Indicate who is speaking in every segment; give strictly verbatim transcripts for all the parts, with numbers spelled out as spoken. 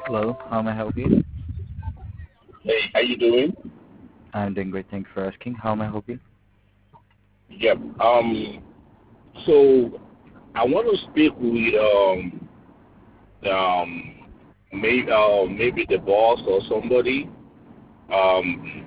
Speaker 1: Hello, how may I help you?
Speaker 2: Hey, how you doing?
Speaker 1: I'm doing great, thanks for asking. How may I help you?
Speaker 2: Yep. Um. So I want to speak with um um maybe uh, maybe the boss or somebody. Um.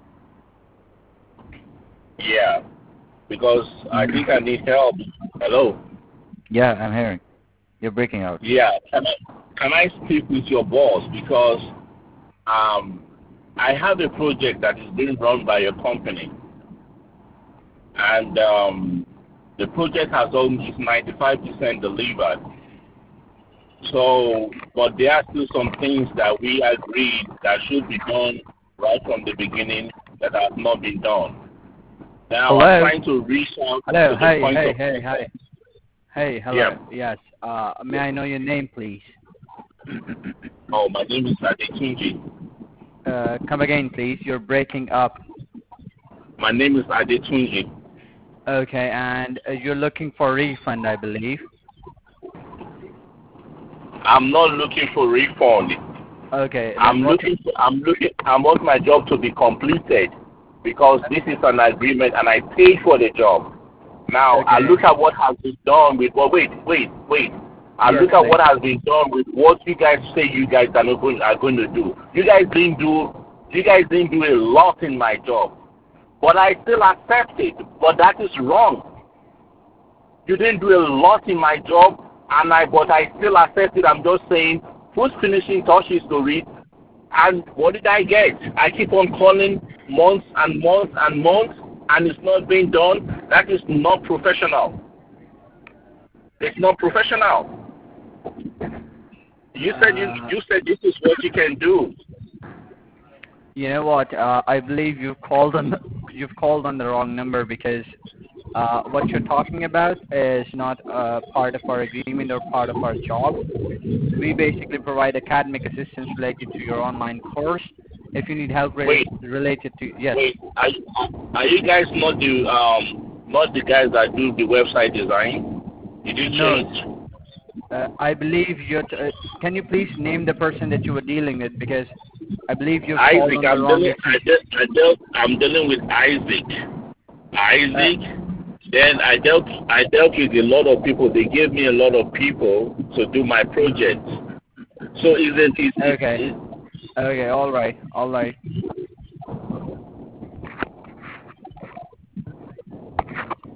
Speaker 2: Yeah. Because I
Speaker 1: Mm.
Speaker 2: think I need help. Hello.
Speaker 1: Yeah, I'm hearing. You're breaking out.
Speaker 2: Yeah. Can I can I speak with your boss because um I have a project that is being run by your company and um the project has almost ninety-five percent delivered. So, but there are still some things that we agreed that should be done right from the beginning that have not been done. Now, I'm
Speaker 1: Hello?
Speaker 2: trying to reach out
Speaker 1: Hello,
Speaker 2: to the
Speaker 1: hey,
Speaker 2: point
Speaker 1: hey,
Speaker 2: of
Speaker 1: hey, hi.
Speaker 2: contact.
Speaker 1: Hey,
Speaker 2: Yeah.
Speaker 1: hello. Yes, uh, may I know your name, please?
Speaker 2: Oh, my name is Adetunji.
Speaker 1: uh, come again, please. You're breaking up.
Speaker 2: My name is Adetunji.
Speaker 1: Okay, and uh, you're looking for refund, I believe.
Speaker 2: I'm not looking for refund.
Speaker 1: Okay, then
Speaker 2: I'm
Speaker 1: what?
Speaker 2: looking. For, I'm looking. I want my job to be completed because this is an agreement and I paid for the job. Now I
Speaker 1: Okay,
Speaker 2: look at what has been done with. Well, wait, wait, wait. I
Speaker 1: yes,
Speaker 2: look at
Speaker 1: please.
Speaker 2: what has been done with what you guys say you guys are not going are going to do. You guys didn't do. You guys didn't do a lot in my job, but I still accept it. But that is wrong. You didn't do a lot in my job, and I but I still accept it. I'm just saying, who's finishing touches to read? And what did I get? I keep on calling months and months and months, and it's not being done. That is not professional. It's not professional. You said you
Speaker 1: Uh,
Speaker 2: you said this is what you can do.
Speaker 1: you know what? Uh, I believe you've called on the, you've called on the wrong number because uh, what you're talking about is not uh, part of our agreement or part of our job. We basically provide academic assistance related to your online course. If you need help re-
Speaker 2: Wait,
Speaker 1: related to, yes,
Speaker 2: wait. Are, are you guys not the um not the guys that do the website design? Did you
Speaker 1: no,
Speaker 2: change?
Speaker 1: uh, I believe you're. T- uh, can you please name the person that you were dealing with because I believe you've called
Speaker 2: Isaac,
Speaker 1: on the
Speaker 2: I'm
Speaker 1: wrong
Speaker 2: dealing. I
Speaker 1: extension.
Speaker 2: dealt, I dealt, I'm dealing with Isaac.
Speaker 1: Uh,
Speaker 2: Isaac. Then I dealt. I dealt with a lot of people. They gave me a lot of people to do my
Speaker 1: mhm.
Speaker 2: project. So is it? Is
Speaker 1: Okay,
Speaker 2: it? Is,
Speaker 1: okay, all right, all right.